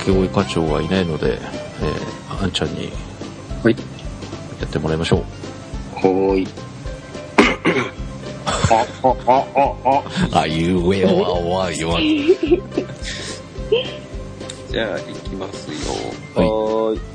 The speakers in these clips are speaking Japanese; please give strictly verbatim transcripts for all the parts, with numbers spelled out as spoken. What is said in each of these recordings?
請負課長がいないので、えー、あんちゃんにはいやってもらいましょう。 はーい。ああああああいうえはわ言わん。 じゃあ行きますよ。 はいはーい。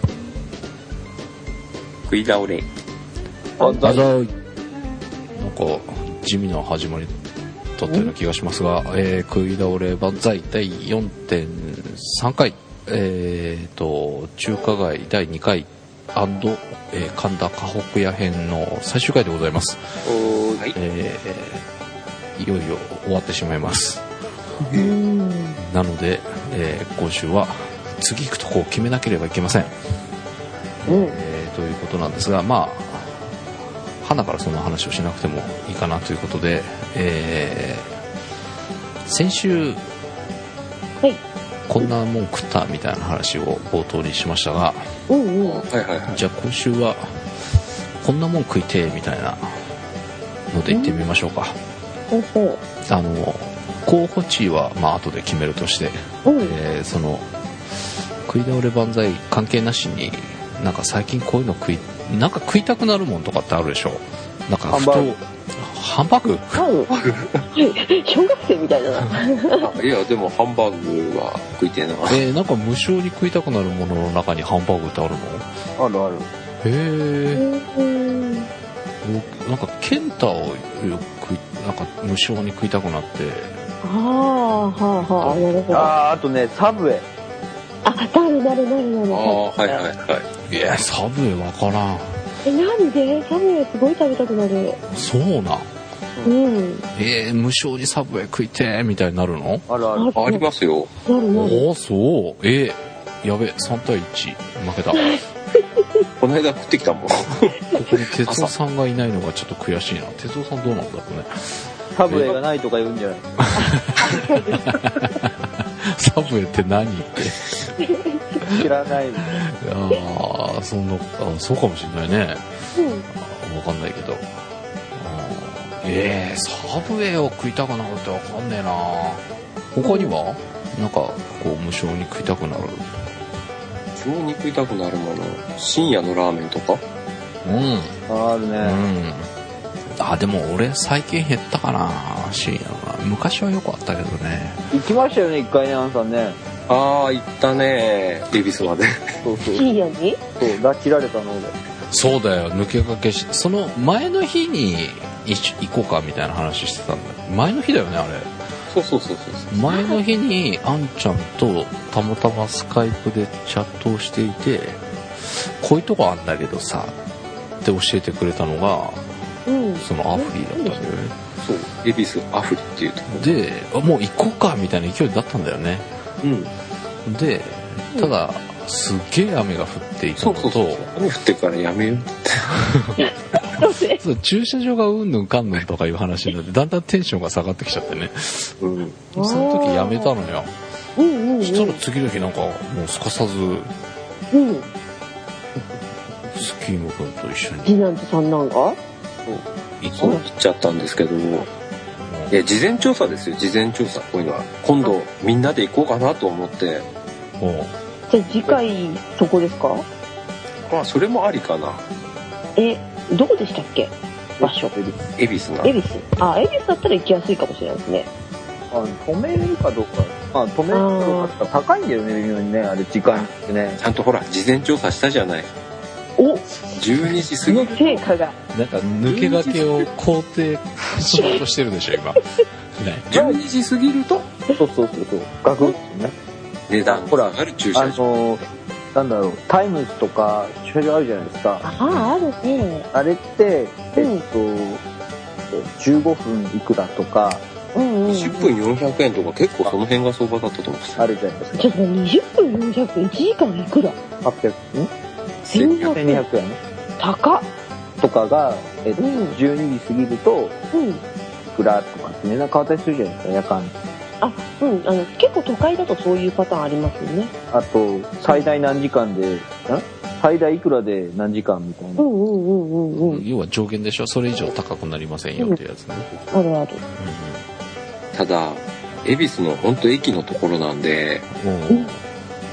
食い倒れ。 あざーい。なんか地味な始まりだったような気がしますが、えー、食い倒れ万歳だい よんてんさん 回、えーと中華街だいにかい&、えー、神田河北屋編の最終回でございます。 おーはい。 えー、いよいよ終わってしまいます。 うんなので、えー、今週は次行くとこを決めなければいけません。 うんえー、ということなんですが、まあ花からそんな話をしなくてもいいかなということで、えー、先週、 はいこんなもん食ったみたいな話を冒頭にしましたが、 うんうんはいはいはい。 じゃあ今週はこんなもん食いてえみたいなので行ってみましょうか。 ほうほあの候補地位はまあ後で決めるとして、 ううんえーその食い倒れ万歳関係なしに、なんか最近こういうの食いなんか食いたくなるもんとかってあるでしょ。なんかふとハンバーグハンバーグ小学生みたいだな。 あいやでもハンバーグは食いてえな。 えー、なんか無性に食いたくなるものの中にハンバーグってあるの？ あるある。 へえ。 うんなんかケンタをよくなんか無性に食いたくなって。 ああはあはあなるほど。ああーあとねサブウェイなるなるなるなる。 ああはいはいはいやサブウェイわからん。 えなんでサブウェイすごい食べたくなる。 そうなん。 うんえー、無性にサブウェイ食いてーみたいになるの？ あるあるありますよ。 なるなる。 おおそう。えー、やべさんたいいち負けた。ここの間食ってきたもん。 こに哲夫さんがいないのがちょっと悔しいな。哲夫さんどうなんだろうね。 サブウェイがないとか言うんじゃないサブウェイって何って知らないああそんなあそうかもしれないね。 うんわかんないけど。えー、サブウェイを食いたくなるってわかんねえな。他にはなんかこう無性に食いたくなる。 急に食いたくなるもの。深夜のラーメンとか。 うんあるね、 うんあでも俺最近減ったかな深夜のラーメン。昔はよくあったけどね。 行きましたよね一回ねアンさんね。 ああ行ったね恵比寿まで。 そうそう深夜にそう拉致られたのでそうだよ抜け駆けしその前の日に一緒行こうかみたいな話してたんだ。前の日だよねあれ。 そうそうそうそう前の日にあんちゃんとたまたまスカイプでチャットをしていて、こういうとこあんだけどさって教えてくれたのがうんそのアフリーだったんだよね。 そう恵比寿アフリっていうとこであもう行こうかみたいな勢いだったんだよね。 うんでただすっげえ雨が降っていたのと、 そうそうそう雨降ってからやめようってそう駐車場がうんぬんかんぬんとかいう話になってだんだんテンションが下がってきちゃってね。 うんその時やめたのよ。 うんうんうんそしたら次の日なんかもうすかさずうんスキーム君と一緒に次男と三男が行そうこ切っちゃったんですけどもう。 いや事前調査ですよ事前調査。こういうのは今度みんなで行こうかなと思っておうじゃあ次回そこですか？ まあそれもありかな。 えどこでしたっけ場所？ 恵比寿が恵比寿。あ恵比寿だったら行きやすいかもしれないですね。 あ止めるかどうかあ止めるかどうかって高いんだよね微妙にねあれ時間ってね。 ちゃんとほら事前調査したじゃない。 おじゅうにじ過そのぎ成果がなんか抜け駆けを肯定しようとしてるでしょ今ね。 じゅうにじ過ぎるとそうそうそうそうガクッとね値段ほらが上がる駐あ車場。 のなんだろうタイムズとか駐車場あるじゃないですか。 あああるね。 あれってえっとじゅうごふんいくらとかうんうん。 じゅっぷんよんひゃくえんとか結構その辺が相場だったと思うんですよ。 あるじゃないですか。 ちょっとにじゅっぷんよんひゃくえんいちじかんいくら？ はっぴゃくんせんにひゃくせんにひゃくえん高っ。 とかが、えっとうんじゅうにじ過ぎるとうん。 いくらとかって値段変わったりするじゃないですか夜間。 あうんあの結構都会だとそういうパターンありますよね。 あと最大何時間でん最大いくらで何時間みたいな。 うんうんうんうんうん。 要は上限でしょ。それ以上高くなりませんよっていうやつね。 あるある。 ただ恵比寿の本当駅のところなんでうんうん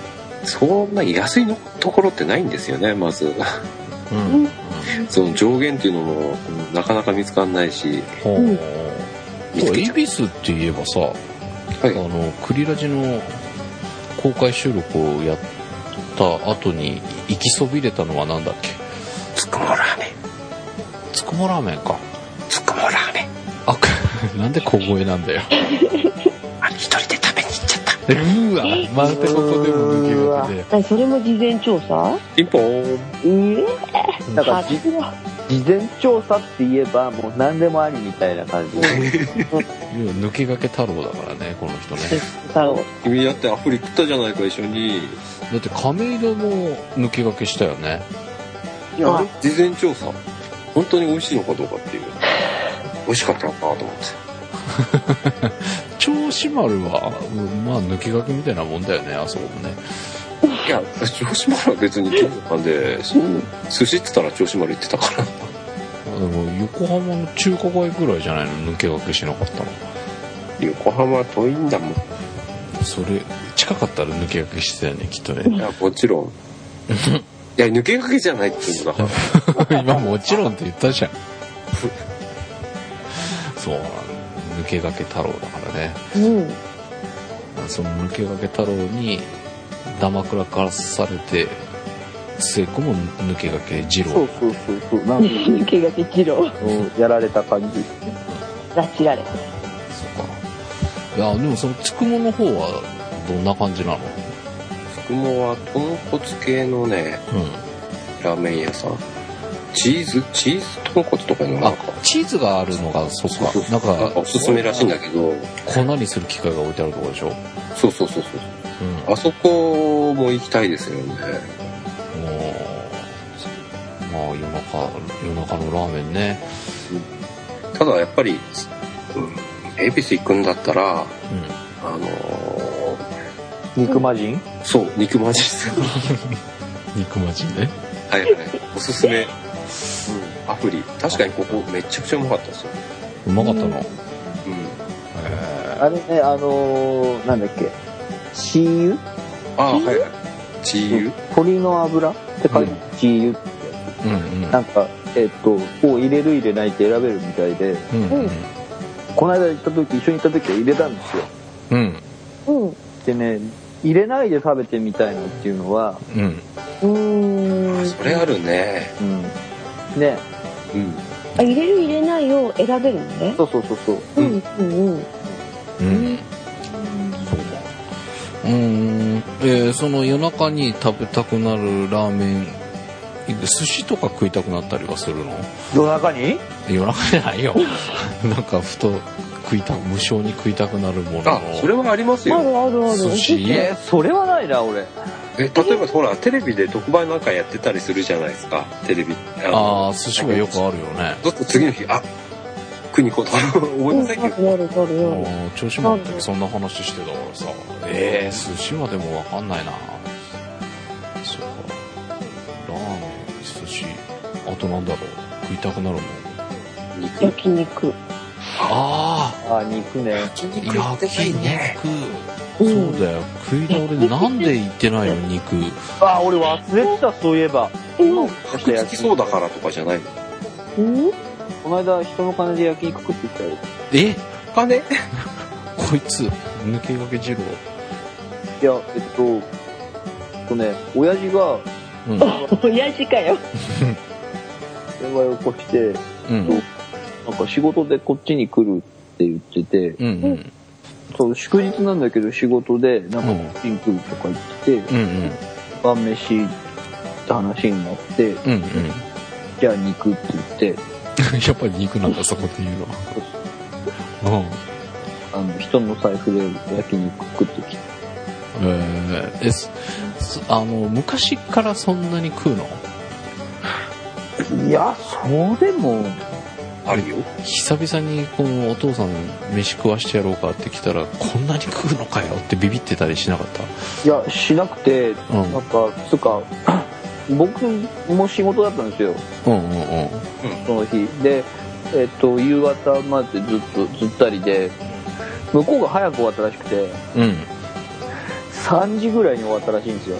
そんな安いのところってないんですよね、まず。 うん、うん、 その上限っていうのもなかなか見つかんないし。 ほう。恵比寿って言えばさ、はい、あのクリラジの公開収録をやった後に行きそびれたのはなんだっけ？ つくもラーメン。 つくもラーメンか。 つくもラーメン。 あ、なんで小声なんだよ。 あ、一人で食べに行っちゃった。 うーわ、まるでここでも抜け駆けで。 それも事前調査？ ピンポーン。 うえなんか事前調査って言えばもう何でもありみたいな感じで。 抜け駆け太郎だからね、この人ね。 太郎。 君だってアフリ食ったじゃないか、一緒に。 だって亀戸も抜け駆けしたよね。 いや、あれ事前調査。本当に美味しいのかどうかっていう。美味しかったのかなと思って。 銚子丸は、まあ抜け駆けみたいなもんだよね、あそこもね。 いや、銚子丸は別に近所なんで、うん、寿司って言ったら銚子丸行ってたから。 でも横浜の中華街ぐらいじゃないの、抜け駆けしなかったの。 横浜は遠いんだもん。 それ近かったら抜け駆けしてたよね、きっとね。 いや、もちろん。いや、抜け駆けじゃないっていうのだから。今もちろんって言ったじゃん。そうなの、抜け駆け太郎だからね。 うん。 その抜け駆け太郎にダマくらかされて末っ子も抜け駆け二郎。 そうそうそうそう。なんか抜け駆け二郎。 やられた感じ。 拉致られた。 そうか。いやでもそのつくもの方はどんな感じなの？ つくもは豚骨系のね、うん、ラーメン屋さん。チーズチーズ豚骨とかいうのがあチーズがあるのがそっか、なんかおすすめらしいんだけど、 粉にする機械が置いてあるところでしょ。 そうそうそうそう、うん、あそこも行きたいですよね。 まあ夜中夜中のラーメンね。 ただやっぱり、うん、恵比寿行くんだったら、うん、あのー、肉魔人？ そう、肉魔人ですよ。 肉魔人ね。 はいはい、おすすめ。うん、アプリ確かにここめちゃくちゃうまかったですよ。 うまかったの？うん。 うん、あれね、あのー、なんだっけ、チー油？ ああ、はいはい。チー油？ 鶏の油って書いて、うん、チー油ってやつ。うんうん。なんかえっとこう入れる入れないって選べるみたいで、うんうん、この間行った時一緒に行った時は入れたんですよ。うん。うん。でね、入れないで食べてみたいのっていうのは、うん。 うーん、 それあるね。 うん。ね。 うん。あ、入れる入れないを選べるのね。 そうそうそうそう。 うんうんうん。うん。うん、 そうか。うーん。えー、その夜中に食べたくなるラーメン、寿司とか食いたくなったりはするの？ 夜中に？ 夜中じゃないよ。なんかふと食いた無性に食いたくなるもの。 あ、それはありますよ。 あるあるある。 寿司。 え、それはないな俺。 え、例えばほらテレビで特売なんかやってたりするじゃないですか、テレビ。 ああ、寿司はよくあるよね。 ちょっと次の日、あ、食いに行こうと思いませんけど。 あるあるある。 調子もあった時そんな話してたからさ。えー、寿司はでもわかんないな。そうか。ラーメン、寿司、あとなんだろう。食いたくなるもん。 肉。 焼肉。 あああ、肉ね。 焼肉。焼肉。そうだよ。食い倒れでなんで行ってないの肉。 ああ、俺忘れてた、そういえば。 うん。食つきそうだからとかじゃないの？ うん？ この間人の金で焼肉食ってきたよ。 え？ 金？ こいつ抜け駆け二郎。 いや、えっと、とね、親父が、 うん、親父かよ。 電話を起こして、うん、なんか仕事でこっちに来るって言ってて、うんうん、そう祝日なんだけど仕事でなんかこっちに来るとか言ってて、うんうん、晩飯って話になって、うんうん、じゃあ肉って言って、 やっぱり肉なんだそこで言うのは。 あの人の財布で焼肉食ってきた。 えー、えあの昔からそんなに食うの？ いや、そうでもあるよ。 久々にこのお父さん飯食わしてやろうかって来たらこんなに食うのかよってビビってたりしなかった？ いや、しなくて、うん、なんかつうか僕も仕事だったんですよ。うんうんうん。その日で、えっと夕方までずっとずったりで、向こうが早く終わったらしくて、うん、さんじぐらいに終わったらしいんですよ。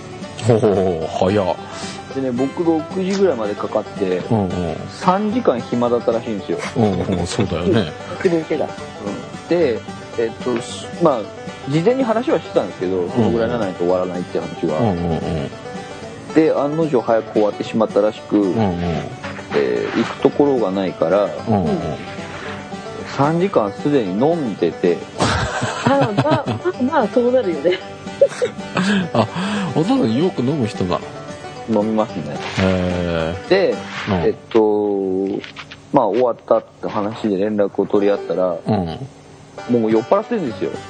おお早っ。 でね、僕ろくじぐらいまでかかって、うんうん、さんじかん暇だったらしいんですよ。 うんうん、そうだよね。 で、えっと、まあ、事前に話はしてたんですけど、そのぐらいならないと終わらないって話は。うんうんうん、で、案の定早く終わってしまったらしく、うんうん、えー、行くところがないから、うんうん、さんじかんすでに飲んでて。 あまあ、まあ、そうなるよね。 あ、お父さんよく飲む人なの？ 飲みますね。へー。で、うん、えっと、まあ終わったって話で連絡を取り合ったら、うん、もう酔っ払ってるんですよ。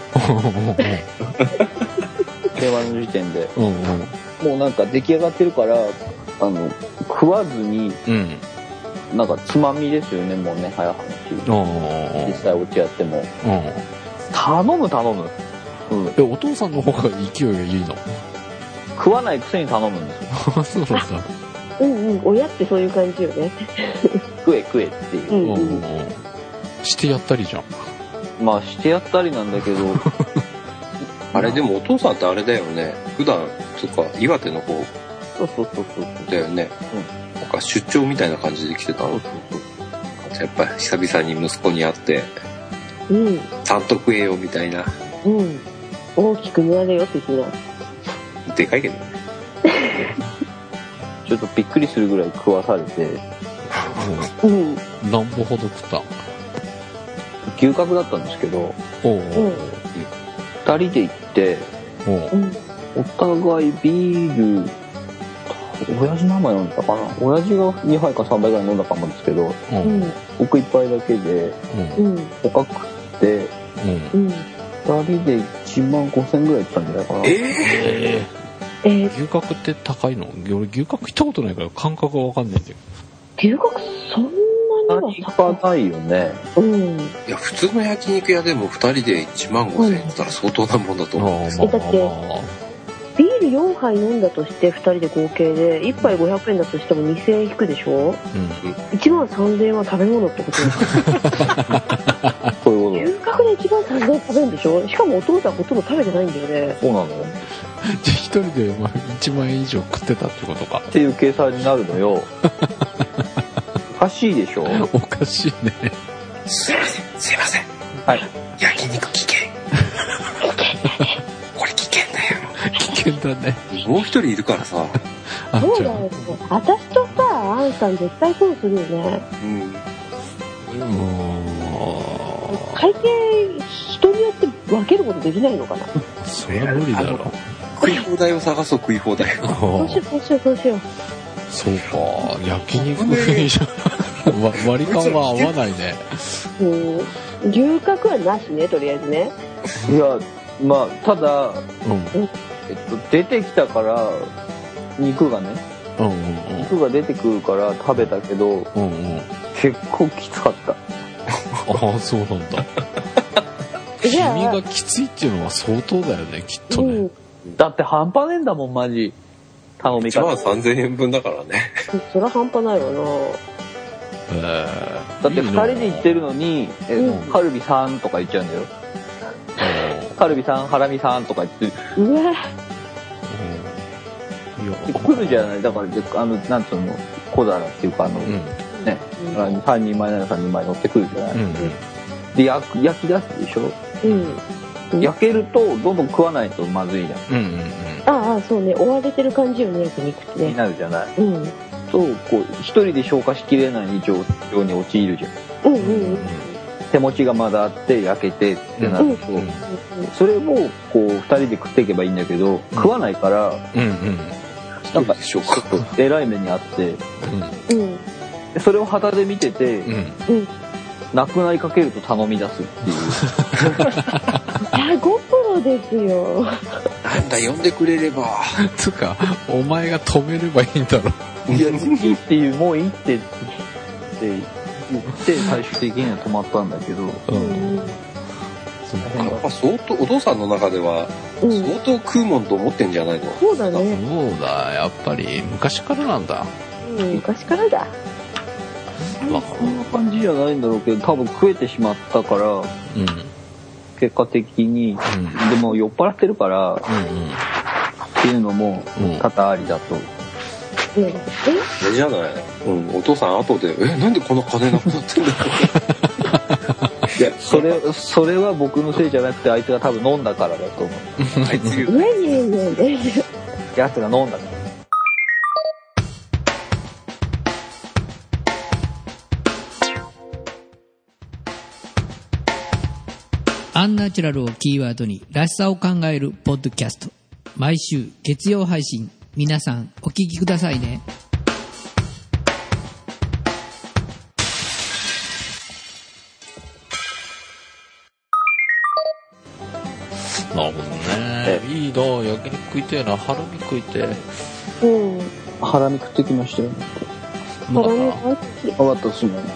電話の時点で、うんうん、もうなんか出来上がってるから、あの食わずに、うん、なんかつまみですよね、もうね、早話。実際お家やっても、うん、頼む頼む。 うん、え、お父さんの方が勢いがいいの？ 食わないくせに頼むんですよ。 そうなんだ。 うんうん、親ってそういう感じよね。 食え食えっていう、うんうん、 してやったりじゃん。 まあしてやったりなんだけど。 あれでもお父さんってあれだよね、普段とか岩手の方そうそうそうそうだよね、うん、なんか出張みたいな感じで来てたの。そうそうそう、やっぱり久々に息子に会って、うん、ちゃんと食えよみたいな、 うん、大きくなれよ的な。 でかいけどね。 ちょっとびっくりするぐらい食わされて、 うん、何歩ほど食った？ 牛角だったんですけど、おうおう、ふたりで行って、おう、お互いビール、親父何杯飲んだかな、親父がにはいかさんばいぐらい飲んだかもですけど、うん、僕いっぱいだけで、うん、他食って、うん、ふたりでいちまんごせんぐらいいったんじゃないかな。えーえー、牛角って高いの？俺牛角行ったことないから感覚が分かんないんだよ。 牛角そんなには高ないよね。 うん。いや普通の焼肉屋でもふたりでいちまんごせん円ったら相当なもんだと思うんですけど。 だってビールよんはい飲んだとしてふたりで合計でいっぱいごひゃくえんだとしてもにせんえん引くでしょ。うん。いちまんさんぜんえんは食べ物ってことですか？そういうこと。牛角でいちまんさんぜんえん食べるんでしょ。しかもお父さんほとんど食べてないんだよね。 そうなの？ じゃあ一人でいちまんえん以上食ってたってことかっていう計算になるのよ。おかしいでしょ。 おかしいね。 すいませんすいません、はい、焼肉危険。これ危険だよ。 危険だね。 もう一人いるからさ。 そうだよ。私とさアンさん絶対そうするよね。うん。もう会計人によって分けることできないのかな。 それは無理だろ。 食い放題を探そう。食い放題。 どうしようどうしようどうしよう。 そうか、焼肉にじゃ割り勘は合わないね。 うん、牛角はなしね、とりあえずね。 いや、まあただ、うん、えっと出てきたから肉がね、うんうんうん、肉が出てくるから食べたけど、うんうん、結構きつかった。 ああ、そうなんだ。君がきついっていうのは相当だよね、きっとね。うん、 だって半端ねえんだもん、マジ。頼み方。いちまんさんぜんえんぶんだからね。 そりゃ半端ないわな。 えー、だってふたりで行ってるのに、えー、カルビさんとか言っちゃうんだよ。カルビさん、ハラミさんとか言って。うわ。来るじゃない。だから、あの、なんつうの、小皿っていうか、あの、うん、ね、うん、さんにんまえならさんにんまえ乗ってくるじゃない。うんうん、で、焼き、焼き出すでしょ。うん。焼けると、どんどん食わないとまずいじゃん。うんうんうん。 ああ、そうね。追われてる感じよね、焼肉ってね。 になるじゃない。うん。と、こう、一人で消化しきれない状況に陥るじゃん。うんうんうん。手持ちがまだあって焼けてってなると、うんうんうん、それをこう二人で食っていけばいいんだけど、うん、食わないから、うんうん、なんかちょっと偉い目にあって、うん、でそれを旗で見てて、うん、なくなりかけると頼み出すっていう。 いや、ゴプロですよ。 なんだ、呼んでくれれば。 つか、お前が止めればいいんだろ。 いや、いいっていう、もういいってって言って最終的には止まったんだけど、うん、 やっぱ相当お父さんの中では相当食うもんと思ってんじゃないの？ そうだね。 そうだ、やっぱり昔からなんだ。 うん、昔からだ。 まあ、そんな感じじゃないんだろうけど、多分食えてしまったから、うん、結果的に、うん、でも酔っ払ってるから、うんうん、 っていうのも多々ありだと、 うん、えあれじゃない、うん、お父さん後で「えなんでこんな金なくなってんだろう」いやそれそれは僕のせいじゃなくて、あいつが多分飲んだからだと思う。 あいつ言うねえねえねえねえやつが飲んだから。 アンナチュラルをキーワードにらしさを考えるポッドキャスト。毎週月曜配信。皆さんお聞きくださいね。 なるほどね。いいな、焼肉食いてえな、ハラミ食いてえ。 うんハラミ食ってきましたよ。 ハラミ好き。 分かったっすね。 へ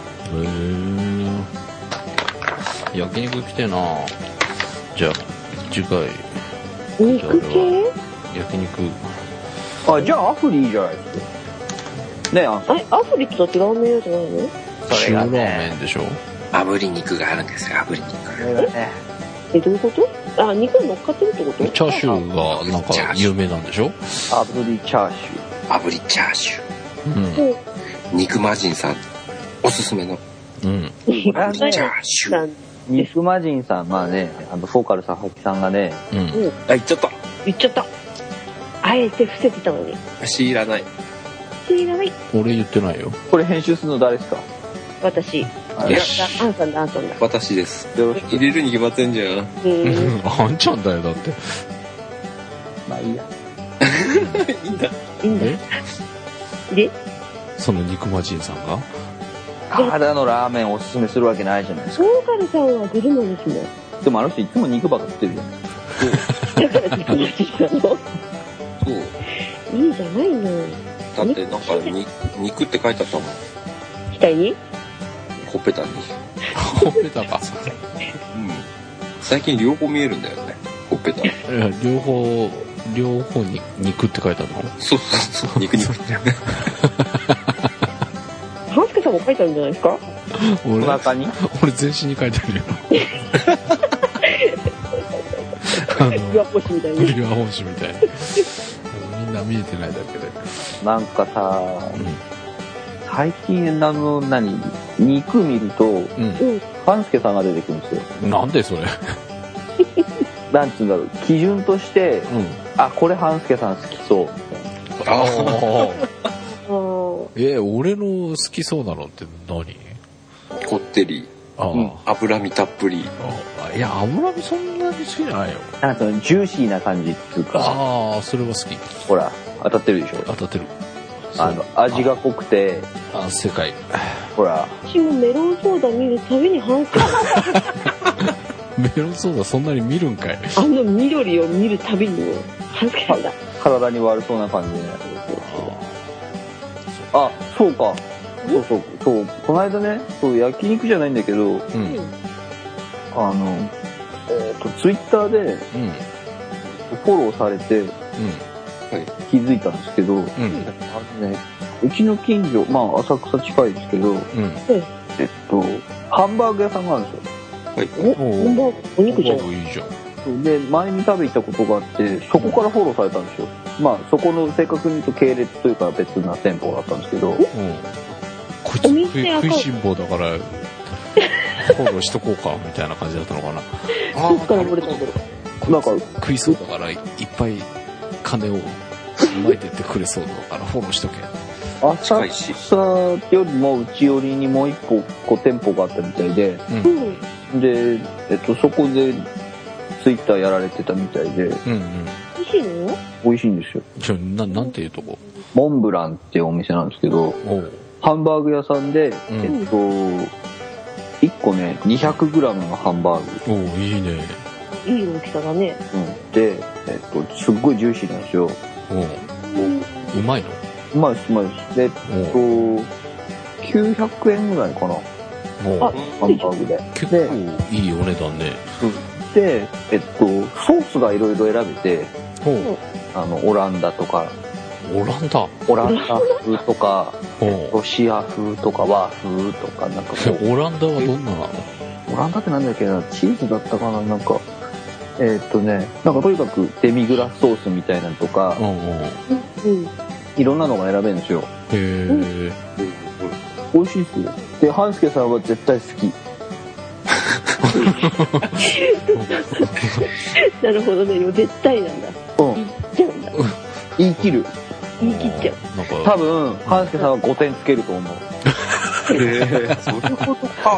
え。焼肉食いてえな。じゃあ次回肉系？ 焼肉。 あ、じゃあアフリいいじゃないですか。ねえ、ああれアフリってだってラーメン屋じゃないの？ 塩ラーメンでしょ。 炙り肉があるんですよ、炙り肉。 それがね。 え、どういうこと？あ、肉が乗っかってるってこと？ チャーシューがなんか有名なんでしょ。 炙りチャーシュ炙りチャーシュうん。 ー。肉魔人さんおすすめのうん。 肉炙りチャーシュー。 ー。肉魔人さん、まあね、あのフォーカル佐々木さんがね、 うん。 うん、 あ、言っちゃった。 言っちゃった。あえて伏せてたのに。 足いらない。 知らない。 俺言ってないよ。 これ編集するの誰ですか？ 私。 いやあんさんだ、あんさんだ。 私です。 よろしく。 入れるに決まってんじゃん。 うん。 あんちゃんだよ、だって。 まあいいや。 いいんだ。 いいんだ。 えで、 その肉魔人さんがただのラーメンをおすすめするわけないじゃないですか。 ソーカルさんはグルメですもん。 でもあの人いつも肉ばっか食ってるじゃないですか。 だから肉まちなの。 そう。 いいじゃないの。 だってなんかに肉って書いてあったもん。 額に？ ほっぺたに。 ほっぺたか。 うん。最近両方見えるんだよね。ほっぺた。 いや両方両方に肉って書いてあるの。 そうそうそう。肉肉。 ハンスケさんも書いてあるんじゃないですか？ 俺お腹に俺全身に書いてあるよ。あの岩星みたいに。 岩本紙みたいに。みんな見えてないだけで。 なんかさ、 うん最近あの何肉見るとうん。 うん。 半助さんが出てくるんですよ。 なんでそれ。 なんつうんだろう、基準としてうん。 あ、これ半助さん好きそう。 ああ。 あーえ、俺の好きそうなのって何？ こってり。 ああ、 うん脂身たっぷり。 あいや、脂身そんなに好きじゃないよ。 なんかそのジューシーな感じっていうか、 ああ、それは好き。 ほら当たってるでしょ。 当たってる。 あの味が濃くて、 あ、世界。 ほら私もメロンソーダ見るたびにハンスケメロンソーダそんなに見るんかい。 あの緑を見るたびにもハンスケさんだ。 体に悪そうな感じで、あ、そうか、そうそうそう、この間ね、そう焼肉じゃないんだけど、 うん。うん。 あのえっ、とツイッターでうん。 フォローされて気づいたんですけど、 うん。 あのね、うちの近所、まあ浅草近いですけど、 うん。 えっとハンバーグ屋さんがあるんですよ。 はい。 お、ハンバーグお肉じゃん。 いいじゃん。 で前に食べ行ったことがあってそこからフォローされたんですよ。まあそこの正確に言うと系列というか別な店舗だったんですけど、 うん。こいつお食い店アカウント食いしん坊だからフォローしとこうかみたいな感じだったのかな。 あどっから漏れたんだろう。 なんか食いそうだからいっぱい金を撒いてってくれそうだからフォローしとけ。 浅草よりも内寄りにもう一個こう店舗があったみたいで、 うんうん。 で、えっと、そこでツイッターやられてたみたいでうんうん。 美味しいの？ 美味しいんですよ。 じゃあななんていうとこ？ モンブランっていうお店なんですけど、 おう。 ハンバーグ屋さんで、 うんえっといっこね にひゃくグラム のハンバーグ、 おういいね。 いい大きさだね。 うん、で、えっと、すっごいジューシーなんですよ。 おううん。 うまいの？ うまいですうまいです。で、えっおうときゅうひゃくえんぐらいかな、 おうあ、 ハンバーグで。 結構いいお値段ね。 で、えっと、ソースがいろいろ選べて、 おうあの、オランダとか、 オランダ。 オランダ風とか、 おうロシア風とか和風とか、なんかこう、 オランダはどんななの？ オランダってなんだっけな、チーズだったかな、なんか、 えー、っとねなんかとにかくデミグラスソースみたいなのとか、うんうん、いろんなのが選べるんですよ。へえ、うん、美味しいですよ。で半助さんは絶対好き。 なるほどね、絶対なんだ。うん、言っちゃうんだ。 言い切る。 言い切っちゃう。 多分半助さんはごてんつけると思う。 へえ、そういうことか。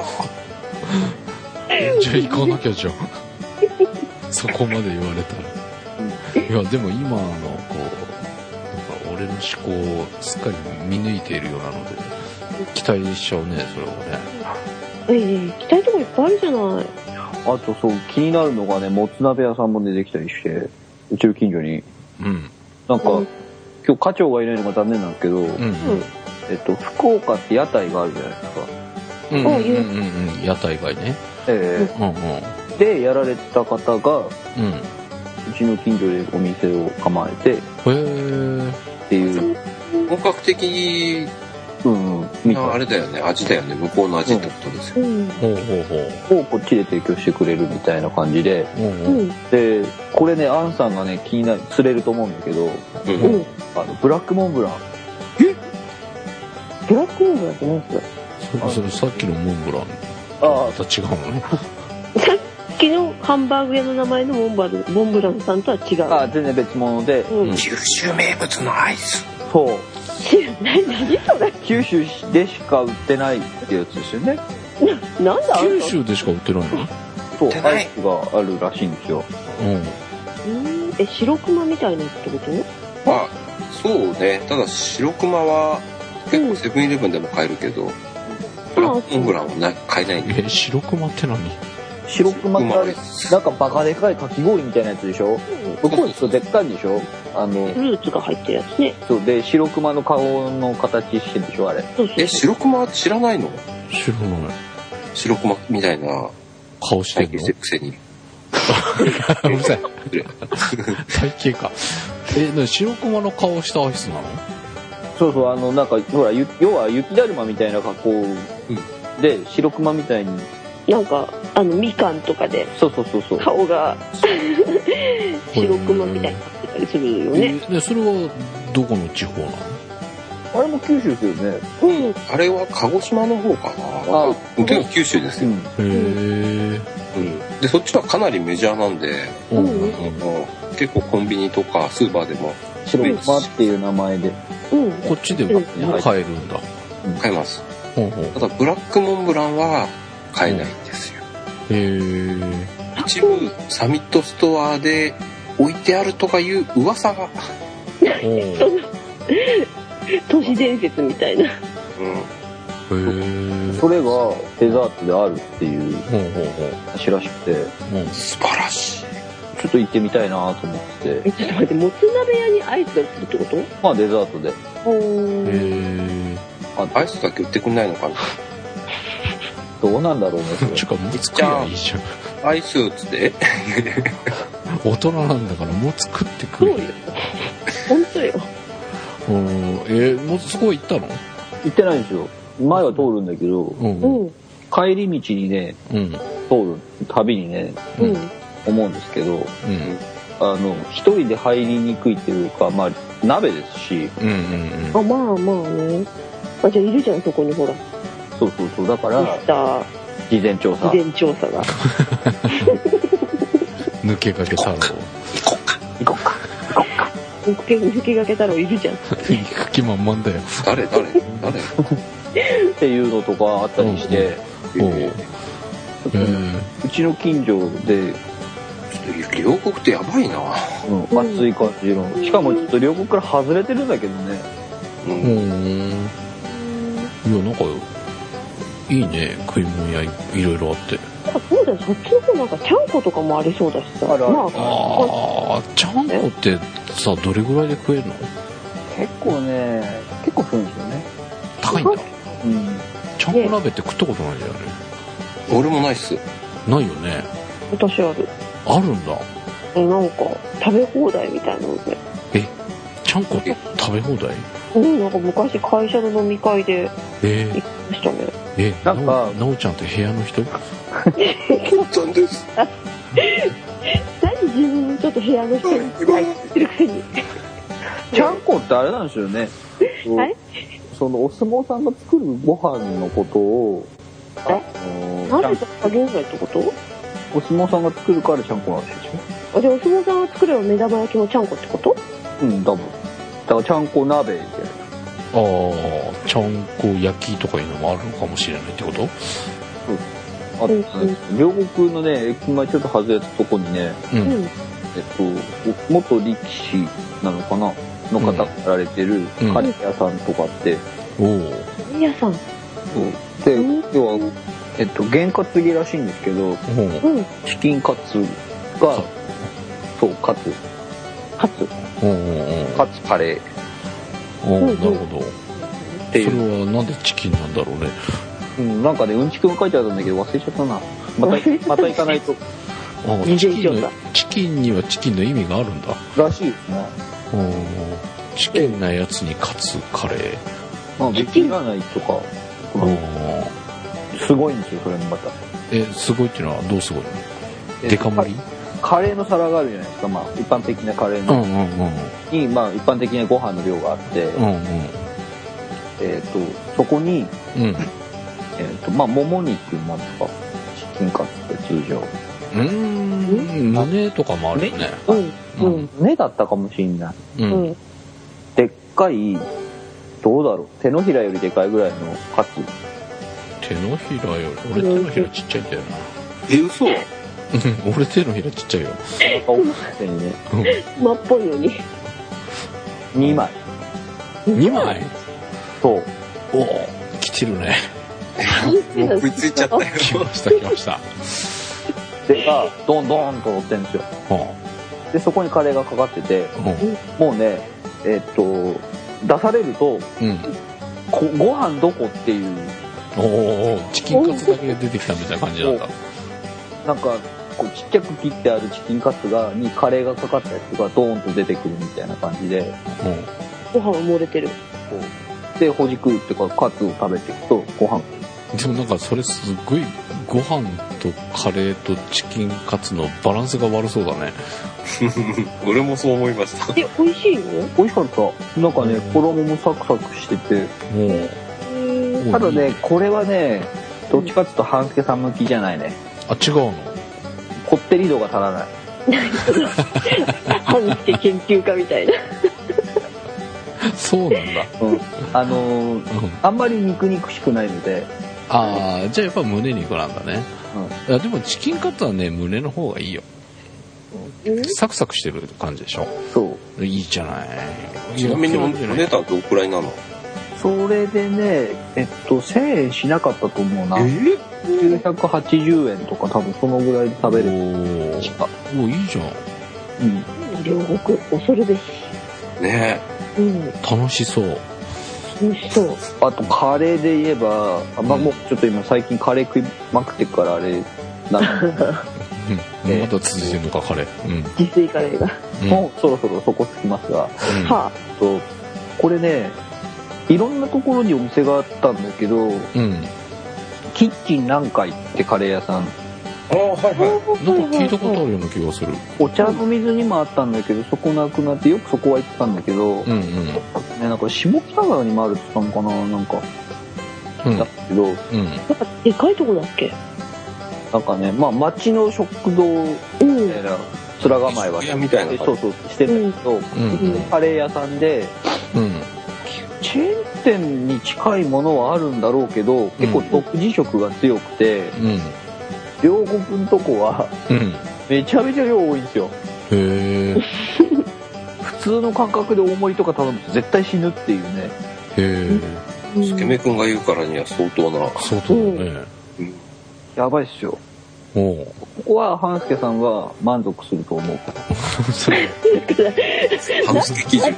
じゃあ行かなきゃじゃん。そこまで言われたら。いやでも今のこうなんか俺の思考をすっかり見抜いているようなので期待しちゃうね、それはね。 ええ、期待とかいっぱいあるじゃない。 あとそう気になるのがね、もつ鍋屋さんも出てきたりして、うちの近所に、うん、なんか、うん、今日課長がいないのが残念なんですけど、うんうん、えっと福岡って屋台があるじゃないですか。 うんうんうんうん、屋台街ね。 ええ、うんうん、でやられてた方が、うん、うちの近所でお店を構えて、へーっていう。 本格的うんうん、あ, あれだよね、味だよね、向こうの味ってことですよ、うん、ほうほうほうをこっちで提供してくれるみたいな感じで、うんうん、でこれねアンさんがね気になる釣れると思うんだけど、うん、あのブラックモンブラン。 えブラックモンブランって何ですか？それさっきのモンブランとまた違うのね。 さっきのハンバーグ屋の名前のモンブラン、モンブランさんとは違う。 あ、全然別物で、 うん、九州名物のアイス。 そう。 何それ？ 九州でしか売ってないってやつですよね。 な、なんだ九州でしか売ってないの？ そう、アイスがあるらしいんですよ。うん。 うん、え、白熊みたいなってこと？ あ、そうね。ただ白熊は結構セブンイレブンでも買えるけど、ブラックモンブランはな買えないんで。 え、白熊って何？ 白熊ってあれなんかバカでかいかき氷みたいなやつでしょ。向こうにそうでっかいでしょ。あのフルーツが入ってるやつね。 そうで白熊の顔の形してるでしょあれ。 そうそうそう。え、白熊知らないの？ 知らない。 白熊みたいな顔してるの？ くせに。 うるさい。体型か。え、な白熊の顔したアイスなの？ そうそう、あのなんかほら要は雪だるまみたいな格好で、うん、白熊みたいに。 なんかあのみかんとかでそうそうそうそう顔が白熊みたいになってたりするよね。 でそれはどこの地方なの？ あれも九州ですよね。 うん、あれは鹿児島の方かな。あ、とにかく九州ですよ。うん、へえ、うん。でそっちはかなりメジャーなんで、うん、うん、結構コンビニとかスーパーでも白熊っていう名前で、 うん、こっちでも買えるんだ。 買えます。うんうん、ただブラックモンブランは買えないんですよ。へー。一部サミットストアで置いてあるとかいう噂が。 都市伝説みたいな。 うん。へー。それがデザートであるっていう話らしくて、 うん、素晴らしい。 ちょっと行ってみたいなと思って。 え、ちょっと待って、もつ鍋屋にアイスが売ってるってこと？ まあデザートで。 へー。あ、アイスだけ売ってくんないのかな。 どうなんだろうね。 ちゅうかもつ食えばいいじゃん。 アイスっつって大人なんだからもつ食ってくれ。 そうよ。本当よ。 うん、えー、もうそこ行ったの？ 行ってないんですよ。前は通るんだけど、うんうん、帰り道にね、うん、通る旅にね、うん、思うんですけど、うん、あの一人で入りにくいっていうか、まあ鍋ですし、うんうんうん、あまあまあね。あ、じゃあいるじゃんそこにほら。 そうそうそう、だから事前調査事前調査が抜けかけ太郎行こうか行こうか行こうか抜け抜けかけ太郎いるじゃん。 行く気満々だよ。 誰誰誰っていうのとかあったりして、うん、えー、うちの近所でちょっと両国ってやばいな、 うん、暑い感じの、しかもちょっと両国から外れてるんだけどね。うん、うん、 いやなんかいいね、食い物屋 い, いろいろあって。 そうだよ、そっちの方なんかちゃんことかもありそうだしさ。あら、まあ、あちゃんこってさどれぐらいで食えるの？ 結構ね、結構食うんですよね。 高いんだ。うん。ちゃんこ鍋って食ったことないじゃんね。 俺もないっす。 ないよね。 私ある。 あるんだ。 なんか食べ放題みたいなので。 え、ちゃんこって食べ放題？ うん、なんか昔会社の飲み会で行きましたね。 えー、なんかなおちゃんって部屋の人？ なおちゃんです。 何自分ちょっと部屋の人に入ってるくせに。 ちゃんこってあれなんですよね。 はい。 そのお相撲さんが作るご飯のことを、 え？なぜか現在ってこと？ お相撲さんが作るからちゃんこなんでしょ？あ、じゃあお相撲さんが作れば目玉焼きもちゃんこってこと？ うん、多分。だからちゃんこ鍋で。ああ、ちゃんこ焼きとかいうのもあるのかもしれないってこと？うん。 あと、ね、両国のね、駅前ちょっと外れたとこにね、うん、えっと、元力士なのかなの方がやられてるカレー屋さんとかって、 うん、おカレー屋さん？ そうで、要は、えっと、験担ぎらしいんですけど、うん、チキンカツが、そう、カツ。 カツ。 カツカレー。 おなるほど。それはなんでチキンなんだろうね。 うん、なんかね、うんちくが書いてあるんだけど忘れちゃったな。また、また行かないと。 あチキンの、チキンにはチキンの意味があるんだ。 らしいですね。 チキンなやつにカツカレー。 まあ、別にいらないとか。すごいんですよ、それもまた。 え、すごいっていうのはどうすごいの？デカ盛り？ カレーの皿があるじゃないですか、まあ、一般的なカレーの、うんうんうん、に、まあ、一般的なご飯の量があって、うんうん、えっと、そこに、うん、えっと、まあ、もも肉なんとか、チキンカツって通常。 うーん、胸とかもあるよね。 うん、うん、胸だったかもしれない。うん。でっかい、どうだろう、手のひらよりでかいぐらいのカツ。 手のひらより、俺手のひらちっちゃいんだよな。 え、嘘？ 俺手のひらちっちゃいよ。 顔ってね。 真っぽいのに。 にまい。 にまい？ そう。 おお、来てるね。 もう食いついちゃったよ。 来ました来ました。 でがドンドンと乗ってるんですよ。でそこにカレーがかかってて、もうね、えー、っと出されると、うん、こご飯どこっていう。 おお、チキンカツだけ出てきたみたいな感じだった。 なんかこうちっちゃく切ってあるチキンカツがにカレーがかかったやつがドーンと出てくるみたいな感じで、 うん、ご飯漏れてる。 でほじくっていうかカツを食べていくとご飯。 でもなんかそれすごいご飯とカレーとチキンカツのバランスが悪そうだね。 俺もそう思いました。 え、美味しいの？ 美味しかった。なんかね、衣もサクサクしてて。うん、ただね、これはね、どっちかっていうと半助さん向きじゃないね。 あ、違うの？ こってり度が足らない。 半助研究家みたいな。 そうなんだ。 うん、あのーうん、あんまり肉肉しくないので。 ああ、じゃあやっぱ胸肉なんだね。うん、いやでもチキンカツはね、胸の方がいいよ。うん、サクサクしてる感じでしょ。 そう。 いいじゃない。 ちなみにお値段どのくらいなの？ それでね、えっとせんえんしなかったと思うな。えー、きゅうひゃくはちじゅうえんとか多分そのぐらいで食べれる。 おお、いいじゃん。 うん。両国恐るべし。 ねえ。うん。 楽しそう。 楽しそう。 あとカレーで言えば、あまあ、もうちょっと今最近カレー食いまくってからあれなんか。 うん、まだ続いてるのかカレー。うん、 自炊カレーが。 うん、もうそろそろそこつきますが。 うん、はあ。 とこれね。いろんなところにお店があったんだけど、うん、キッチン南海ってカレー屋さん。ああ、はいはい。なんか聞いたことあるような気がする。 お茶の水にもあったんだけど、そこなくなってよくそこは行ってたんだけど、うんうん、ね、なんか下北沢にもあるって言ったのかな、なんか。 うん、 だけど、うん、 なんかでかいとこだっけ？ なんかね、まあ町の食堂みたいな面構えはみたいなそうそうしてるんだけど、うんうん、カレー屋さんで。うんチェーン店に近いものはあるんだろうけど、結構独自色が強くて、うん、両国のとこは、うん、めちゃめちゃ量多いんですよ。 へ普通の感覚で大盛りとか頼むと絶対死ぬっていうね。 へえ。スケメ君が言うからには相当な。 相当だね。 うん、やばいっすよ。 おここは半助さんは満足すると思う。 半助基準。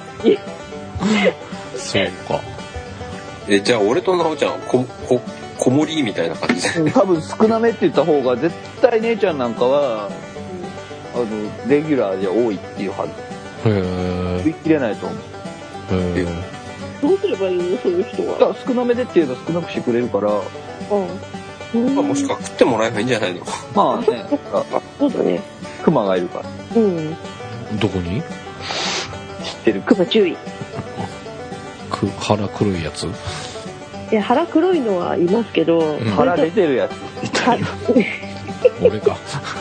そうか。 え、じゃあ俺となおちゃんここ小盛りみたいな感じで。 多分少なめって言った方が絶対姉ちゃんなんかはあのレギュラーじゃ多いっていうはず。 へえ。 食い切れないと思う。 へえ。どうすればいいのそういう人は。 だから少なめでって言えば少なくしてくれるから。 うん。 まあ、もしくは食ってもらえばいいんじゃないの。 まあね。 そうだね。 クマがいるから。 うん。 どこに？ 知ってる。 クマ注意。 く腹黒いやつ？ いや腹黒いのはいますけど、うん、 腹出てるやつ。 俺か。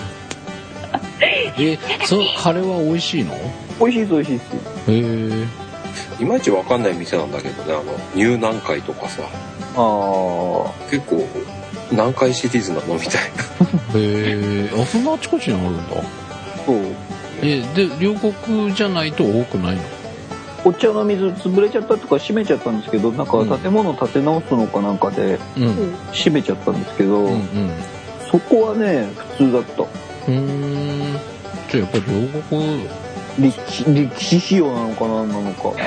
え、そのカレーは美味しいの？ 美味しいです美味しいです。 へえ。 いまいちわかんない店なんだけどね、あのニュー南海とかさ。ああ。結構南海シリーズなのみたいな。 へえ。あ、そんなあちこちにあるんだ。 そう。 え、で両国じゃないと多くないの？ お茶の水潰れちゃったとか閉めちゃったんですけど、なんか建物建て直すのかなんかで閉めちゃったんですけど、うんうん、そこはね普通だった。うーん。じゃあやっぱり両国歴史歴史仕様なのかなんなのか。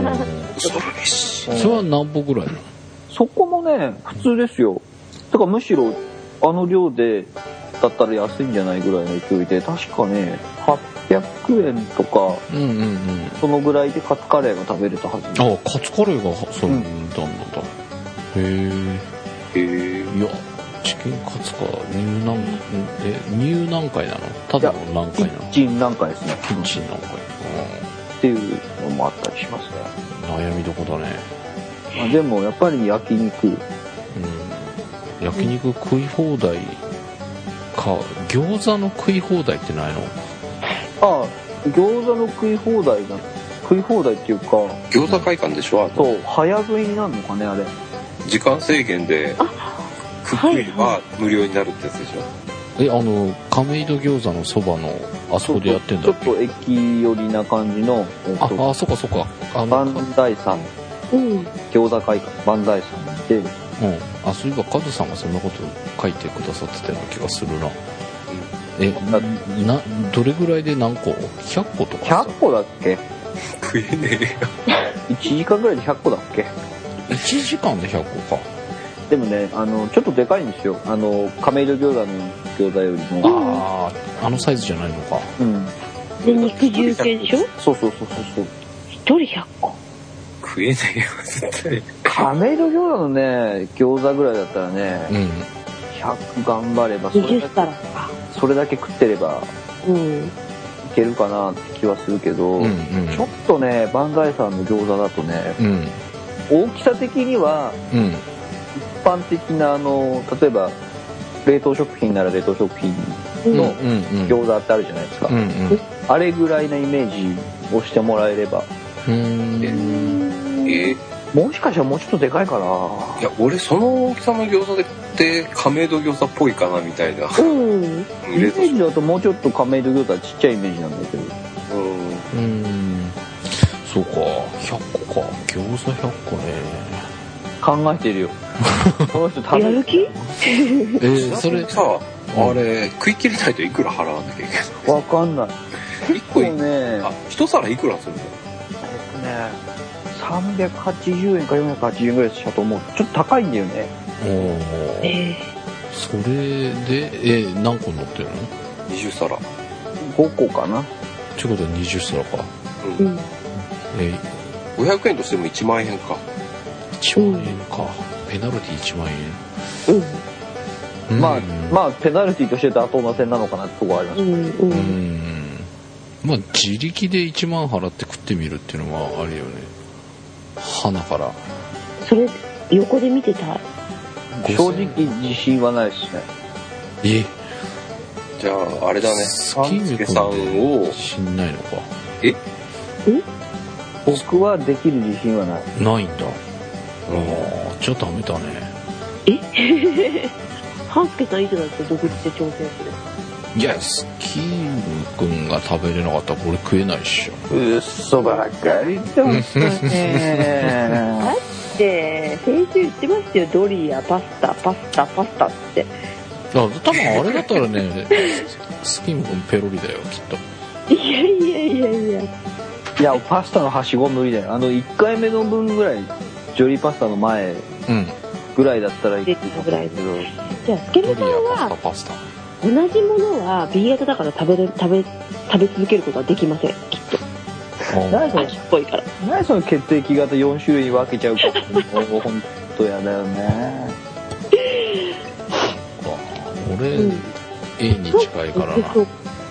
それは何歩ぐらいなの？ そこもね普通ですよ。だからむしろあの量でだったら安いんじゃないぐらいの勢いで、確かねはっぴゃくえんとか、うんうんうん、そのぐらいでカツカレーが食べれたはず。 ああ、カツカレーがそんなんだ、うん、へえ。へえ。いやチキンカツかニュー南えニュー南海なの？ただの南海なの？ キッチン南海ですね。 キッチン南海、うん、 っていうのもあったりしますね。 悩みどこだね。 あでもやっぱり焼肉、うん、 焼肉食い放題か。餃子の食い放題ってないの？ ああ、餃子の食い放題だ。食い放題っていうか餃子会館でしょ。あとそう早食いになるのかねあれ。 時間制限で食えば無料になるってやつでしょ。 え、あの亀戸餃子のそばのあそこでやってんだっけ？ ちょっと駅寄りな感じの。 ああ、そっかそっか。あの万代さん、うん、餃子会館万代さんで。うん。 あ、そういえばカズさんがそんなこと書いてくださってたような気がするな。え、な、どれぐらいで何個？ひゃっことか？ ひゃっこだっけ？ 食えねえよ。 いちじかんぐらいでひゃっこだっけ？ いちじかんでひゃっこか。 でもね、あのちょっとでかいんですよ。あの亀戸餃子の餃子よりも。 ああ、あのサイズじゃないのか。 うん。で肉汁系でしょ？そうそうそうそうそう。 一人ひゃっこ。 食えねえよ絶対。 亀戸餃子のね餃子ぐらいだったらね、うん、ひゃく頑張ればそれだけそれだけ食ってれば、うん、いけるかなって気はするけど、うんうん、ちょっとね万歳さんの餃子だとね、うん、大きさ的には、うん、一般的なあの例えば冷凍食品なら冷凍食品の餃子ってあるじゃないですか、うんうん、あれぐらいなイメージをしてもらえれば。うーんえもしかしたらもうちょっとでかいかな。 いや俺その大きさの餃子って亀戸餃子っぽいかなみたいな、うん、 イメージだともうちょっと亀戸餃子はちっちゃいイメージなんだけど、 うん、うんそうかひゃっこか餃子ひゃっこね考えてるよこの人食べるやる気えー、それさあれ食い切れないといくら払わなきゃいけないの？わかんない。 いっこねあ一皿いくらするの？ ね、さんびゃくはちじゅうえんかよんひゃくはちじゅうえんぐらいしたと思う。ちょっと高いんだよね。おえー、それでえ何個乗ってるの？ にじゅうさらごこかな。 ってことはにじゅうさらか。 うん、うんえー、ごひゃくえんとしてもいちまんえんか。 いちまんえんか、うん、ペナルティいちまんえん、 うん、まあまあペナルティとして妥当な線なのかなってとこあります、うんうん、うんまあ自力でいちまん払って食ってみるっていうのはあるよね。鼻からそれ横で見てた。 正直自信はないですね。 えじゃああれだねスキム君さんを知んないのか。 ええ僕はできる自信はないないんだ。ああじゃあダメだね。 え半助さんいつだって独自で挑戦する。 いやスキム君が食べれなかったらこれ食えないっしょ。 うっそばっかり言ってますねだって先週言ってましたよ。ドリアパスタパスタパスタって。 多分あれだったらねスキム君ペロリだよきっと。 いやいやいやいやいやパスタのはしご無理だよ。あのいっかいめの分ぐらいジョリーパスタの前ぐらいだったらいいけど、うん、じゃあスケルさんはパスタ同じものは ビー 型だから食べれ食べ食べ続けることはできませんきっと。 何それ秋っぽいから。 何その血液型よん種類に分けちゃうか。もう本当やだよね。 俺、うん、A に近いからな。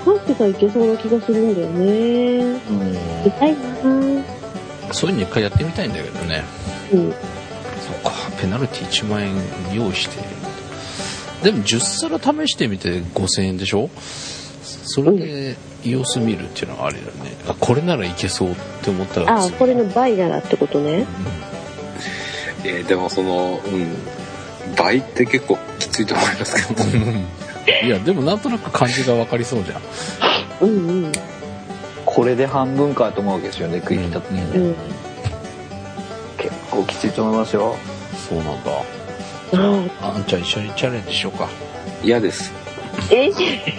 カウスケさんいけそうな気がするんだよね。うん。痛いな。 そういうの一回やってみたいんだけどね。うん。そっか、ペナルティいちまん円用意して。でもじゅっさら試してみてごせんえんでしょ？それで様子見るっていうのはあれだよね。あ、これならいけそうって思ったら。 あ、これの倍ならってことね。 うん、えー、でもその、うん、倍って結構きついと思いますけど。 いや、でもなんとなく感じが分かりそうじゃん。 うんうん。 これで半分かと思うわけですよね、食い切った時にね、うんうん。結構きついと思いますよ。 そうなんだ。あんちゃん一緒にチャレンジしようか。 嫌です。 え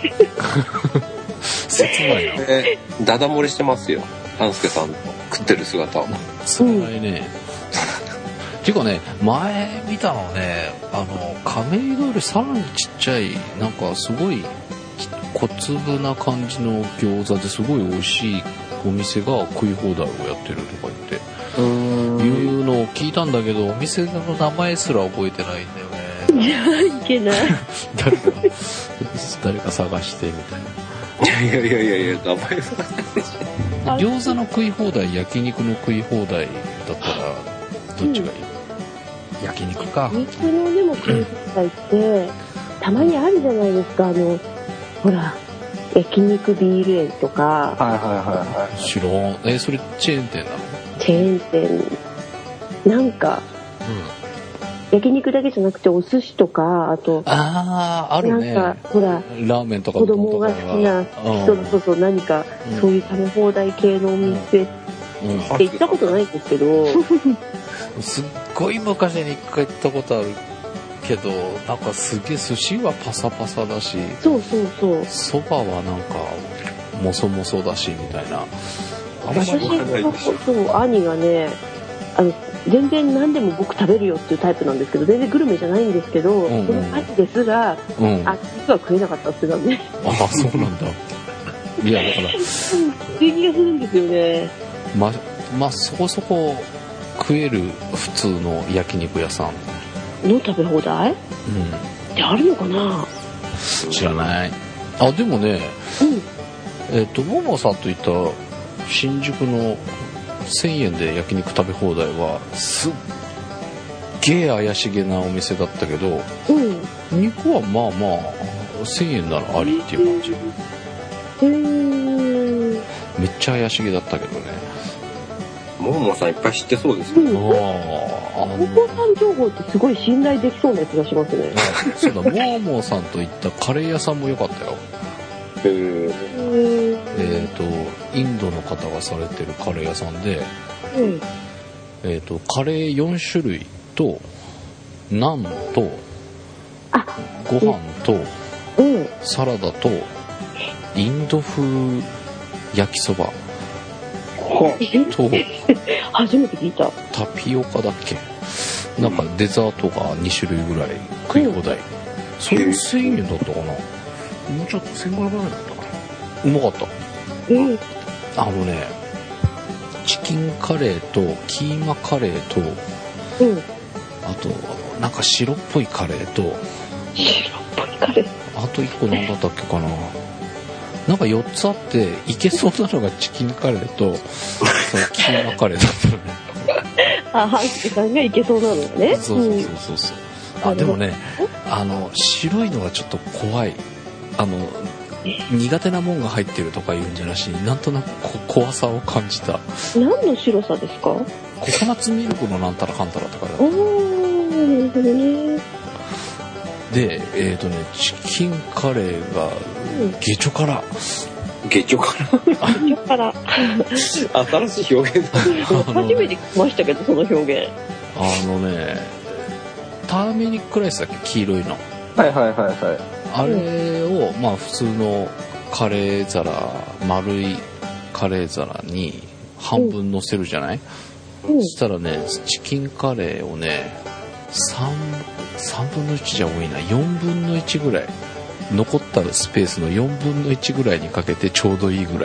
切ないな。 えー、ダダ漏れしてますよ。半助さんの食ってる姿を。 それないね。ていうかね、前見たのね、あの亀戸よりさらにちっちゃい、なんかすごい小粒な感じの餃子ですごい美味しいお店が食い放題をやってるとか言っていうのを聞いたんだけど、お店の名前すら覚えてないんだよね。 いや、いけない。 誰か誰か探してみたいな。 いやいやいやいや、名前探して餃子の食い放題、焼肉の食い放題だったらどっちがいい？うん、焼肉か。 肉のでも食い放題ってたまにあるじゃないですか。あのほら焼肉ビール園とか。 はいはいはいはい。 知らん。え、それチェーン店なの？ チェーン店なんか、うん、焼肉だけじゃなくてお寿司とか、あとあああるね。 なんかほらラーメンとか子供が好きな人のそうそう何か、うん、そういう食べ放題系のお店って行ったことないんですけど、うんうん、すっごい昔に一回行ったことあるけど、なんかすげえ寿司はパサパサだし、 そうそうそう、 そばはなんかもそもそだしみたいな。 私のそう兄がね、あの全然何でも僕食べるよっていうタイプなんですけど、全然グルメじゃないんですけど、うんうん、その兄ですら、うん、あ実は食えなかったって言ってたんで。 ああそうなんだ。いやだから不思議がするんですよね。 ままあそこそこ食える普通の焼肉屋さんの食べ放題、うん、ってあるのかな。 知らない。あでもね、うん、えっ、ー、とももさんといった新宿のせんえんで焼肉食べ放題はすっげえ怪しげなお店だったけど、うん、肉はまあまあせんえんならありっていう感じ。へー、めっちゃ怪しげだったけどね。 ももさんいっぱい知ってそうですよね。 うん、ああももさん情報ってすごい信頼できそうな気がしますね。 そうだ、ももさんといったカレー屋さんも良かったよ。 へー、 えーとインドの方がされてるカレー屋さんで、うん、えーとカレーよん種類とナンとご飯と、うん、サラダとインド風焼きそばと初めて聞いた。 タピオカだっけ、なんかデザートがに種類ぐらい食い放題、うん、それもせんえんだったかな、もうちょっとせんごひゃくえんだったかな。うまかった。うん、あのねチキンカレーとキーマカレーと、うん、あとなんか白っぽいカレーと白っぽいカレー、 あといっこ何だったっけかな、なんかよっつあっていけそうなのがチキンカレーとそのキーマカレーだったのね。 あ、ハンスケさんがいけそうなのね。 そうそうそうそう、うん、あでもねあの白いのがちょっと怖い。あの苦手なもんが入ってるとか言うんじゃなしに、なんとなく怖さを感じた。 何の白さですか？ ココナッツミルクのなんたらかんたらとかだった。 おー、なるほどね。 で、えっ、ー、とね、チキンカレーがゲチョ辛。 ゲチョ辛ゲチョ辛。 新しい表現だ。 初めて聞きましたけど、その表現。 あのね、ターメリックライスだっけ、黄色いの。 はいはいはいはい。 あれを、まあ普通のカレー皿、丸いカレー皿に半分乗せるじゃない、うん、そしたらね、チキンカレーをね、3、さんぶんのいちじゃ多いな、よんぶんのいちぐらい、残ったスペースのよんぶんのいちぐらいにかけてちょうどいいぐらい。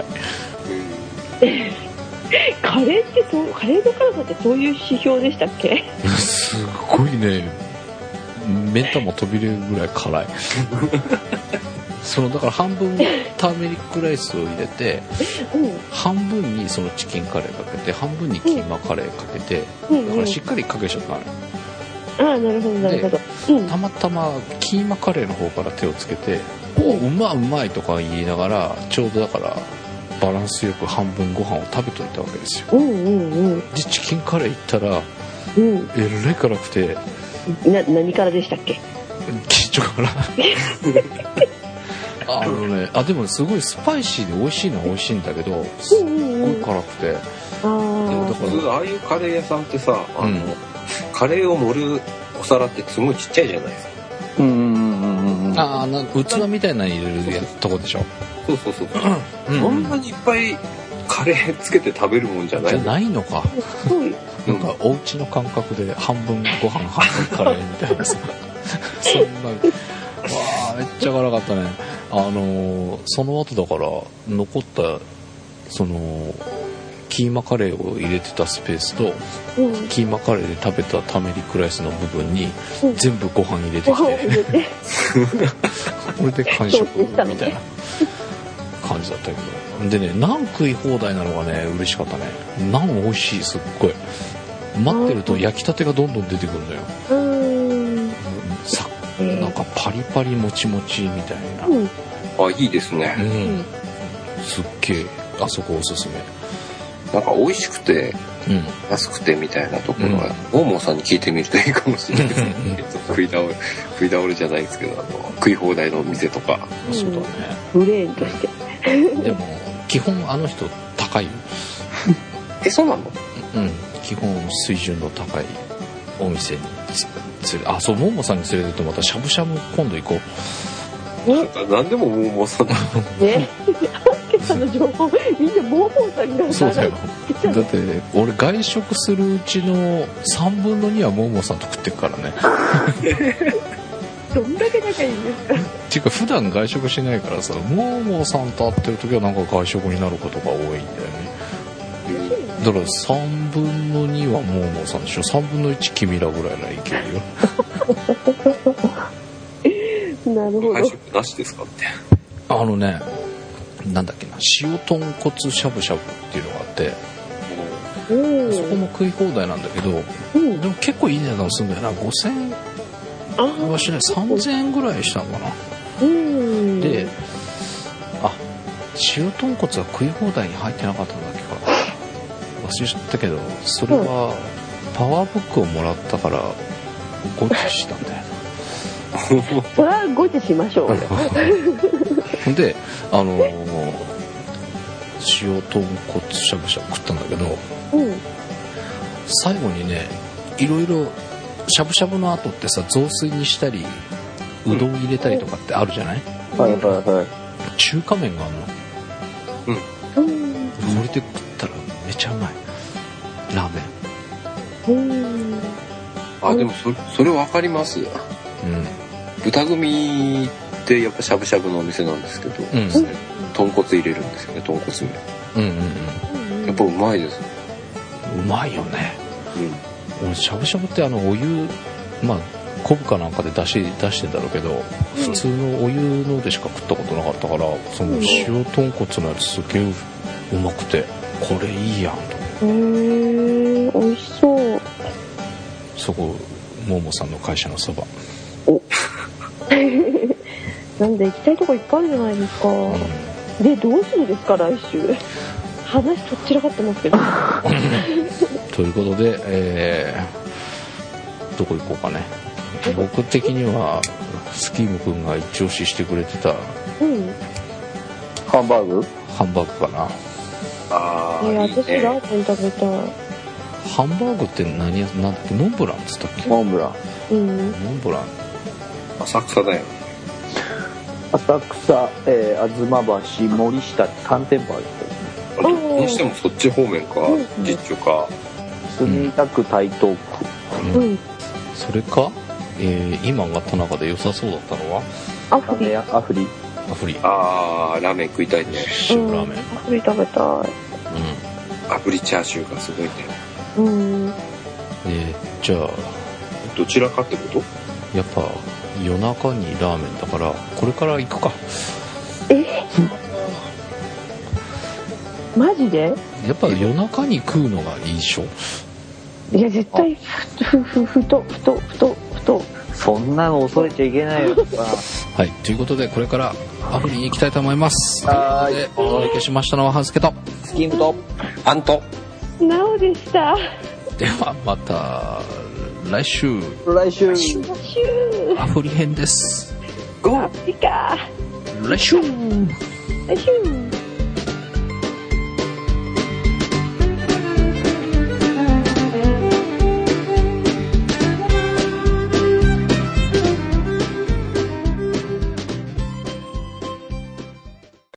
カレーってそう、カレーの辛さってそういう指標でしたっけ？ すごいね。目ん玉飛び出るぐらい辛い。 そのだから半分ターメリックライスを入れて、うん、半分にそのチキンカレーかけて半分にキーマカレーかけて、うん、だからしっかりかけちゃったのよ。 ああ、なるほどなるほど、 うん、たまたまキーマカレーの方から手をつけて、うん、うまうまいとか言いながらちょうどだからバランスよく半分ご飯を食べといたわけですよ、うんうんうん、でチキンカレー行ったら、うん、えらい辛くてな何からでしたっけ？ キッチョからあのね、あでもすごいスパイシーで美味しいのは美味しいんだけどすっごい辛くて、うんうんうん、 あだからああいうカレー屋さんってさあの、うん、カレーを盛るお皿ってすごいちっちゃいじゃないですか。うんうんうんうん。 ああ、な器みたいなの入れるやとこでしょ。 そうそうそう。うん、そんなにいっぱいカレーつけて食べるもんじゃない。 じゃないのか。なんかお家の感覚で半分ご飯半分カレーみたいなさ。そんな。わあめっちゃ辛かったね。あのー、その後だから残ったその。キーマカレーを入れてたスペースと、うん、キーマカレーで食べたターメリックライスの部分に、うん、全部ご飯入れてきてこれで完食みたいな感じだったけどでねナン食い放題なのがね嬉しかったね。ナン美味しいすっごい待ってると焼きたてがどんどん出てくるんだよ。うんさなんかパリパリもちもちみたいな、うん、 あいいですね、 うん、すっげえあそこおすすめ。 なんか美味しくて、うん、安くてみたいなところは、うん、モーモーさんに聞いてみるといいかもしれないですね。食い倒れ、食い倒れじゃないですけど、あの食い放題の店とか。 うん、そうだね。 ブレーンとして。 でも基本あの人高いよ。 え、そうなの？ うん、基本水準の高いお店に連れ、あ、そうモーモーさんに連れてってまたしゃぶしゃぶ今度行こう。 なんでもモーモーさんね。あの情報みんなモーモーさんがそうだよ。だって俺外食するうちのさんぶんのにはモーモーさんと食ってるからね。 どんだけ仲いいんですか。 っていうか普段外食しないからさモーモーさんと会ってる時はなんか外食になることが多いんだよね。だからさんぶんのにはモーモーさんでしょ。さんぶんのいち君らぐらいならいけるよ。 なるほど。 外食なしですかって。 あのねなんだっけな塩豚骨しゃぶしゃぶっていうのがあって、うん、そこも食い放題なんだけど、うん、でも結構いい値段するんだよな。ごせんえんはしないさんぜんえんぐらいしたのかな、うん、であ塩豚骨は食い放題に入ってなかったんだっけか忘れちゃったけどそれはパワーブックをもらったからゴチしたんだよそれはゴチしましょうよであのー、塩豚骨しゃぶしゃぶ食ったんだけど、うん、最後にねいろいろしゃぶしゃぶの後ってさ雑炊にしたりうどん入れたりとかってあるじゃない、うん、はいはいはい中華麺があるの、うん、これで食ったらめちゃうまいラーメン。 うんあでも そ, それ分かります、うん、豚グミでやっぱしゃぶしゃぶのお店なんですけど、うん、豚骨入れるんですよね豚骨麺、うんうんうん、やっぱうまいです。 うまいよね、うん、俺しゃぶしゃぶってあのお湯まあ昆布かなんかで出し出してんだろうけど、うん、普通のお湯のでしか食ったことなかったからその塩豚骨のやつすげえうまくてこれいいやんと。へえ美味しそう。 そこモーモさんの会社のそば。 おなんで行きたいとこいっぱいあるじゃないですか、うん、でどうするんですか来週。話とっちらかってますけどということで、えー、どこ行こうかね。僕的にはスキームくんが一押ししてくれてた、うん、 ハンバーグハンバーグかな。 あー、 いや私ラーメン食べたい。 ハンバーグって何やなんだっけモンブランっつったっけ。 モンブラン、 うん、モンブラン浅草だよ。 浅草、えー、東橋森下さん店舗あるんですね。 どうしてもそっち方面か、うん、実中か墨田区台東区、 うんうん、それか、えー、今上がった中で良さそうだったのはアフリアフリアフリあーラーメン食いたいね。 塩ラーメン、 うん、アフリ食べたい、うん、 アフリチャーシューがすごいね。 うん、 えー、じゃあどちらかってこと。 やっぱ夜中にラーメンだからこれから行くか。 えマジで？ やっぱ夜中に食うのがいいでしょ。 いや絶対ふふふとふとふとふとそんなの恐れちゃいけないよ。 はい、ということでこれからアフリに行きたいと思います。 はい。 でお届けしましたのはハンスケとスキンプとアントなおでした。 ではまた来週来週シューアフリ編です。 アフリカ来週来週